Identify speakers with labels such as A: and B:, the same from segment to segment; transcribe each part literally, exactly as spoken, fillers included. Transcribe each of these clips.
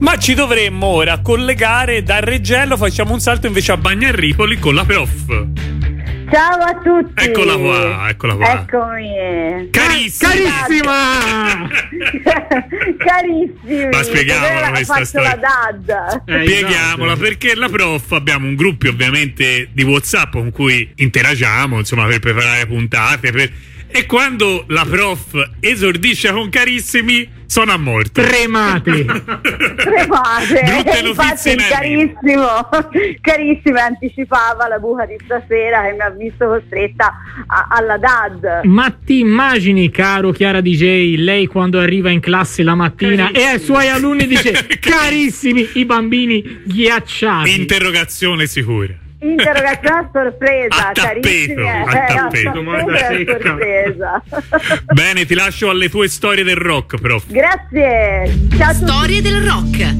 A: Ma ci dovremmo ora collegare da Reggello, facciamo un salto invece a Bagnarripoli con la prof.
B: Ciao a tutti.
A: Eccola qua, eccola qua.
B: Eccomi.
A: Carissima.
C: Carissima.
B: Carissimi.
A: Ma spieghiamola questa
B: faccio
A: storia.
B: la dad.
C: Eh,
A: Spieghiamola,
C: esatto.
A: perché la prof abbiamo un gruppo ovviamente di WhatsApp con cui interagiamo, insomma, per preparare puntate, per... e quando la prof esordisce con carissimi sono a morte.
C: Tremate.
B: Tremate.
A: Brutte notizie
B: Infatti
A: in arrivo.
B: carissimo, carissimo anticipava la buca di stasera che mi ha visto costretta a- alla dad.
C: Ma ti immagini, caro Chiara D J, lei quando arriva in classe la mattina e ai suoi alunni dice carissimi, i bambini ghiacciati.
A: Interrogazione sicura.
B: Interrogazione a sorpresa,
A: A tappeto,
B: carissimi.
A: a
B: eh,
A: tappeto.
B: Domanda
C: secca.
B: sorpresa.
A: Bene, ti lascio alle tue storie del rock, prof.
B: Grazie. Ciao a tutti.
D: Storie del rock.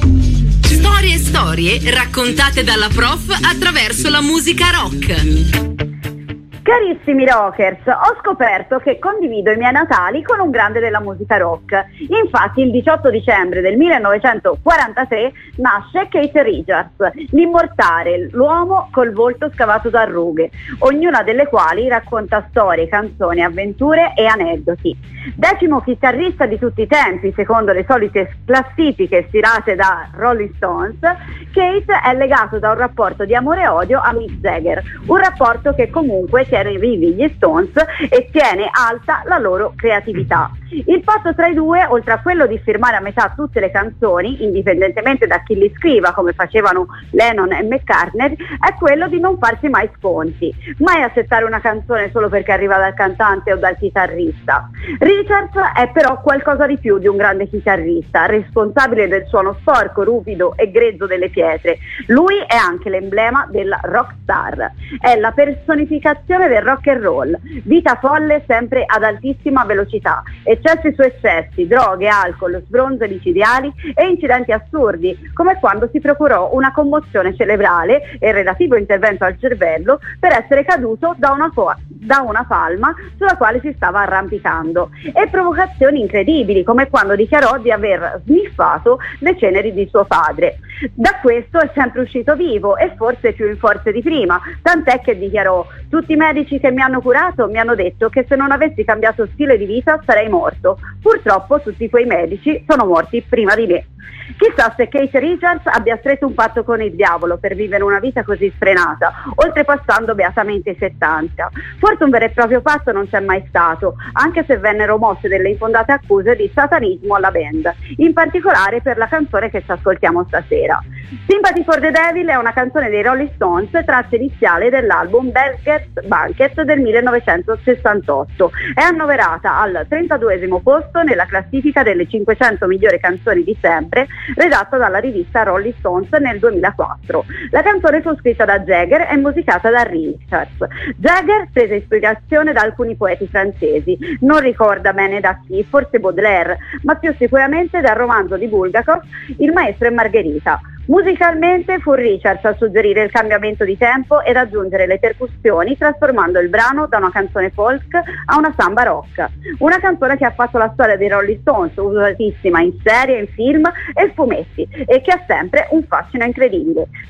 D: Storie e storie raccontate dalla prof attraverso la musica rock.
B: Carissimi rockers, ho scoperto che condivido i miei natali con un grande della musica rock. Infatti il diciotto dicembre del millenovecentoquarantatré nasce Keith Richards, l'immortale, l'uomo col volto scavato da rughe, ognuna delle quali racconta storie, canzoni, avventure e aneddoti. Decimo chitarrista di tutti i tempi, secondo le solite classifiche stirate da Rolling Stones, Keith è legato da un rapporto di amore e odio a Mick Jagger, un rapporto che comunque tiene vivi gli Stones e tiene alta la loro creatività. Il patto tra i due, oltre a quello di firmare a metà tutte le canzoni, indipendentemente da chi li scriva, come facevano Lennon e McCartney, è quello di non farsi mai sconti, mai accettare una canzone solo perché arriva dal cantante o dal chitarrista. Richards è però qualcosa di più di un grande chitarrista, responsabile del suono sporco, ruvido e grezzo delle pietre. Lui è anche l'emblema della rockstar, è la personificazione del rock and roll, vita folle sempre ad altissima velocità, eccessi su eccessi, droghe, alcol, sbronze micidiali e incidenti assurdi, come quando si procurò una commozione cerebrale e il relativo intervento al cervello per essere caduto da una, fo- da una palma sulla quale si stava arrampicando, e provocazioni incredibili, come quando dichiarò di aver sniffato le ceneri di suo padre. Da questo è sempre uscito vivo e forse più in forze di prima, tant'è che dichiarò: tutti i medici che mi hanno curato mi hanno detto che se non avessi cambiato stile di vita sarei morto. Purtroppo tutti quei medici sono morti prima di me. Chissà se Keith Richards abbia stretto un patto con il diavolo per vivere una vita così sfrenata, oltrepassando beatamente i settanta. Forse un vero e proprio patto non c'è mai stato, anche se vennero mosse delle infondate accuse di satanismo alla band, in particolare per la canzone che ci ascoltiamo stasera. Sympathy for the Devil è una canzone dei Rolling Stones, traccia iniziale dell'album Beggar's Banquet del millenovecentosessantotto. È annoverata al trentaduesimo posto nella classifica delle cinquecento migliori canzoni di sempre, redatta dalla rivista Rolling Stones nel duemilaquattro. La canzone fu scritta da Jagger e musicata da Richards. Jagger prese ispirazione da alcuni poeti francesi, non ricorda bene da chi, forse Baudelaire, ma più sicuramente dal romanzo di Bulgakov Il maestro e Margherita. Musicalmente fu Richards a suggerire il cambiamento di tempo ed aggiungere le percussioni, trasformando il brano da una canzone folk a una samba rock. Una canzone che ha fatto la storia dei Rolling Stones, usatissima in serie, in film e fumetti, e che ha sempre un fascino incredibile.